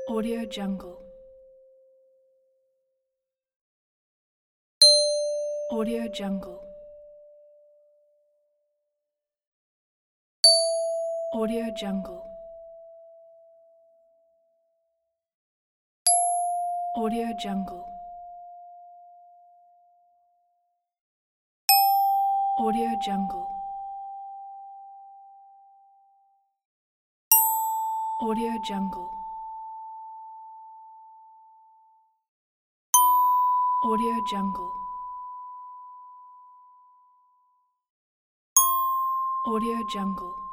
Audio Jungle. Audio Jungle. Audio Jungle. Audio Jungle. Audio Jungle. Audio Jungle. Audio Jungle. Audio Jungle.